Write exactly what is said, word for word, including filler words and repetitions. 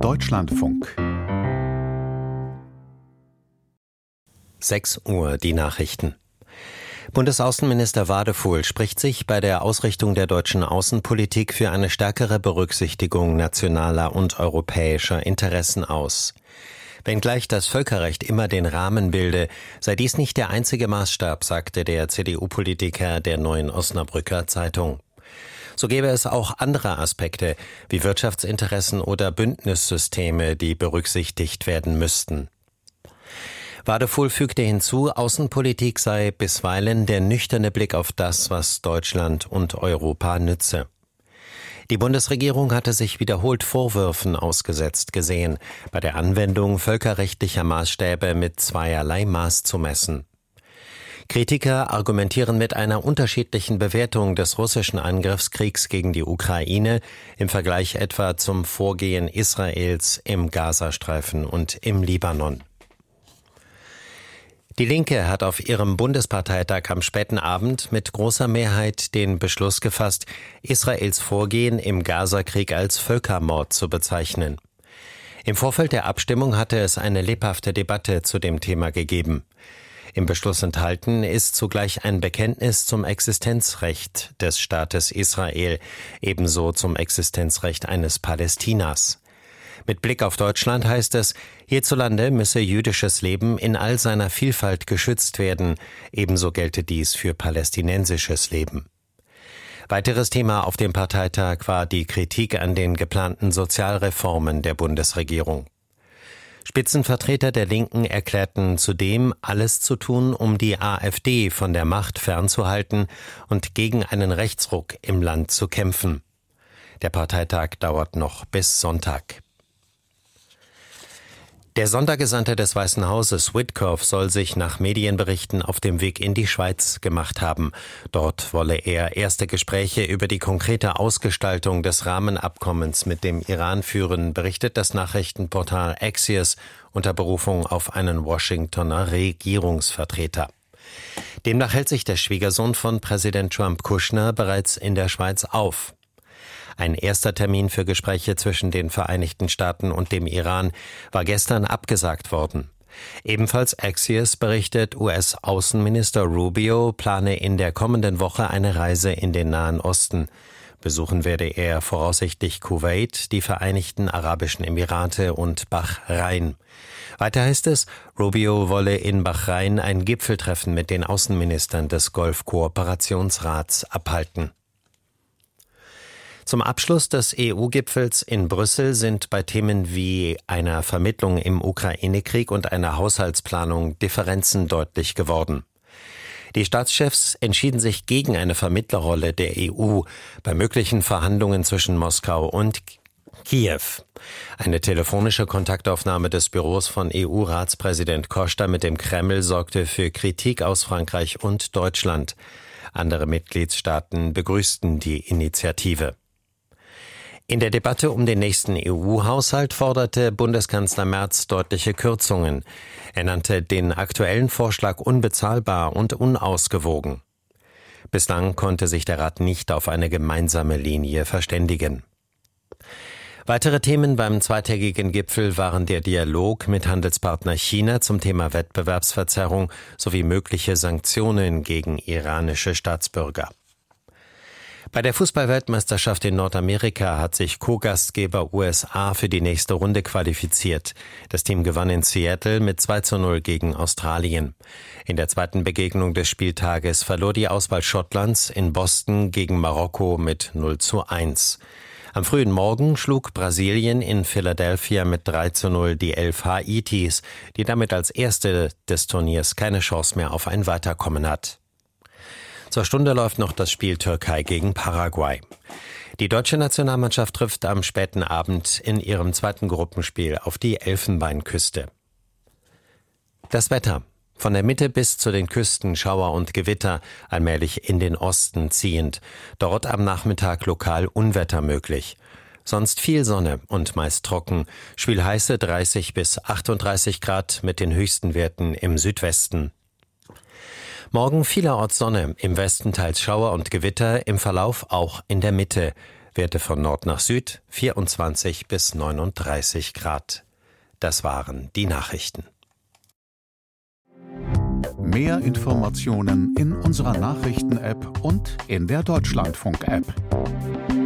Deutschlandfunk. sechs Uhr, die Nachrichten. Bundesaußenminister Wadefuhl spricht sich bei der Ausrichtung der deutschen Außenpolitik für eine stärkere Berücksichtigung nationaler und europäischer Interessen aus. Wenngleich das Völkerrecht immer den Rahmen bilde, sei dies nicht der einzige Maßstab, sagte der C D U-Politiker der Neuen Osnabrücker Zeitung. So gäbe es auch andere Aspekte, wie Wirtschaftsinteressen oder Bündnissysteme, die berücksichtigt werden müssten. Wadefuhl fügte hinzu, Außenpolitik sei bisweilen der nüchterne Blick auf das, was Deutschland und Europa nütze. Die Bundesregierung hatte sich wiederholt Vorwürfen ausgesetzt gesehen, bei der Anwendung völkerrechtlicher Maßstäbe mit zweierlei Maß zu messen. Kritiker argumentieren mit einer unterschiedlichen Bewertung des russischen Angriffskriegs gegen die Ukraine im Vergleich etwa zum Vorgehen Israels im Gazastreifen und im Libanon. Die Linke hat auf ihrem Bundesparteitag am späten Abend mit großer Mehrheit den Beschluss gefasst, Israels Vorgehen im Gazakrieg als Völkermord zu bezeichnen. Im Vorfeld der Abstimmung hatte es eine lebhafte Debatte zu dem Thema gegeben. Im Beschluss enthalten ist zugleich ein Bekenntnis zum Existenzrecht des Staates Israel, ebenso zum Existenzrecht eines Palästinas. Mit Blick auf Deutschland heißt es, hierzulande müsse jüdisches Leben in all seiner Vielfalt geschützt werden, ebenso gelte dies für palästinensisches Leben. Weiteres Thema auf dem Parteitag war die Kritik an den geplanten Sozialreformen der Bundesregierung. Spitzenvertreter der Linken erklärten zudem, alles zu tun, um die AfD von der Macht fernzuhalten und gegen einen Rechtsruck im Land zu kämpfen. Der Parteitag dauert noch bis Sonntag. Der Sondergesandte des Weißen Hauses, Witkoff, soll sich nach Medienberichten auf dem Weg in die Schweiz gemacht haben. Dort wolle er erste Gespräche über die konkrete Ausgestaltung des Rahmenabkommens mit dem Iran führen, berichtet das Nachrichtenportal Axios unter Berufung auf einen Washingtoner Regierungsvertreter. Demnach hält sich der Schwiegersohn von Präsident Trump, Kushner, bereits in der Schweiz auf. Ein erster Termin für Gespräche zwischen den Vereinigten Staaten und dem Iran war gestern abgesagt worden. Ebenfalls Axios berichtet, U S-Außenminister Rubio plane in der kommenden Woche eine Reise in den Nahen Osten. Besuchen werde er voraussichtlich Kuwait, die Vereinigten Arabischen Emirate und Bahrain. Weiter heißt es, Rubio wolle in Bahrain ein Gipfeltreffen mit den Außenministern des Golfkooperationsrats abhalten. Zum Abschluss des E U-Gipfels in Brüssel sind bei Themen wie einer Vermittlung im Ukraine-Krieg und einer Haushaltsplanung Differenzen deutlich geworden. Die Staatschefs entschieden sich gegen eine Vermittlerrolle der E U bei möglichen Verhandlungen zwischen Moskau und Kiew. Eine telefonische Kontaktaufnahme des Büros von E U-Ratspräsident Costa mit dem Kreml sorgte für Kritik aus Frankreich und Deutschland. Andere Mitgliedstaaten begrüßten die Initiative. In der Debatte um den nächsten E U-Haushalt forderte Bundeskanzler Merz deutliche Kürzungen. Er nannte den aktuellen Vorschlag unbezahlbar und unausgewogen. Bislang konnte sich der Rat nicht auf eine gemeinsame Linie verständigen. Weitere Themen beim zweitägigen Gipfel waren der Dialog mit Handelspartner China zum Thema Wettbewerbsverzerrung sowie mögliche Sanktionen gegen iranische Staatsbürger. Bei der Fußball-Weltmeisterschaft in Nordamerika hat sich Co-Gastgeber U S A für die nächste Runde qualifiziert. Das Team gewann in Seattle mit zwei zu null gegen Australien. In der zweiten Begegnung des Spieltages verlor die Auswahl Schottlands in Boston gegen Marokko mit null zu eins. Am frühen Morgen schlug Brasilien in Philadelphia mit drei zu null die elf Haitis, die damit als erste des Turniers keine Chance mehr auf ein Weiterkommen hat. Zur Stunde läuft noch das Spiel Türkei gegen Paraguay. Die deutsche Nationalmannschaft trifft am späten Abend in ihrem zweiten Gruppenspiel auf die Elfenbeinküste. Das Wetter. Von der Mitte bis zu den Küsten Schauer und Gewitter, allmählich in den Osten ziehend. Dort am Nachmittag lokal Unwetter möglich. Sonst viel Sonne und meist trocken. Schwülheiße dreißig bis achtunddreißig Grad mit den höchsten Werten im Südwesten. Morgen vielerorts Sonne, im Westen teils Schauer und Gewitter, im Verlauf auch in der Mitte. Werte von Nord nach Süd vierundzwanzig bis neununddreißig Grad. Das waren die Nachrichten. Mehr Informationen in unserer Nachrichten-App und in der Deutschlandfunk-App.